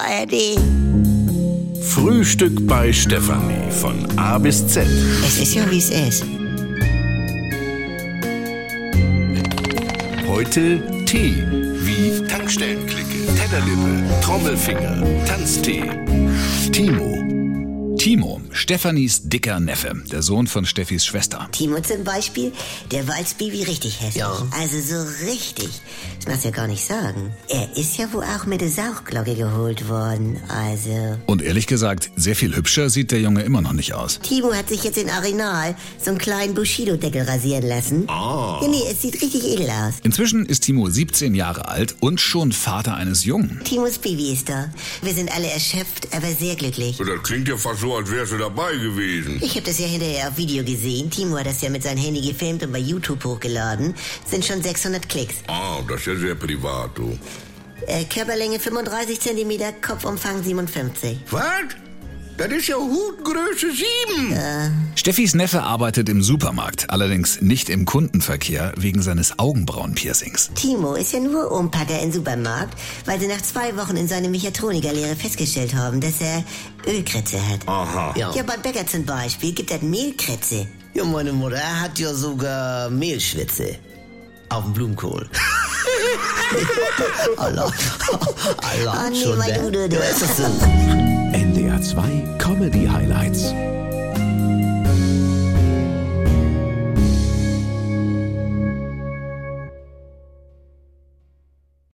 ARD. Frühstück bei Stefanie von A bis Z. Es ist ja, wie es ist. Heute Tee, wie Tankstellenklicke, Tellerlippe, Trommelfinger, Tanztee. Timo, Stefanis dicker Neffe, der Sohn von Steffis Schwester. Timo zum Beispiel, der walzt Bibi richtig hässlich. Ja. Also so richtig. Das machst du ja gar nicht sagen. Er ist ja wohl auch mit der Sauchglocke geholt worden, also... Und ehrlich gesagt, sehr viel hübscher sieht der Junge immer noch nicht aus. Timo hat sich jetzt in Arenal so einen kleinen Bushido-Deckel rasieren lassen. Ah. Nee, es sieht richtig edel aus. Inzwischen ist Timo 17 Jahre alt und schon Vater eines Jungen. Timos Baby ist da. Wir sind alle erschöpft, aber sehr glücklich. Das klingt ja fast so, als wärst du dabei gewesen. Ich habe das ja hinterher auf Video gesehen. Timo hat das ja mit seinem Handy gefilmt und bei YouTube hochgeladen. Sind schon 600 Klicks. Ah, das ist ja sehr privat, du. Körperlänge 35 cm, Kopfumfang 57. Was? Das ist ja Hutgröße 7. Steffis Neffe arbeitet im Supermarkt, allerdings nicht im Kundenverkehr wegen seines Augenbrauenpiercings. Timo ist ja nur Umpacker im Supermarkt, weil sie nach 2 Wochen in seiner Mechatronikerlehre festgestellt haben, dass er Ölkrätze hat. Aha. Ja. Ja, beim Bäcker zum Beispiel gibt es Mehlkrätze. Ja, meine Mutter hat ja sogar Mehlschwitze. Auf dem Blumenkohl. Allah. Oh nee, schon, mein ne? Udo, du. Ja, ist das so. NDR 2 Comedy Highlights.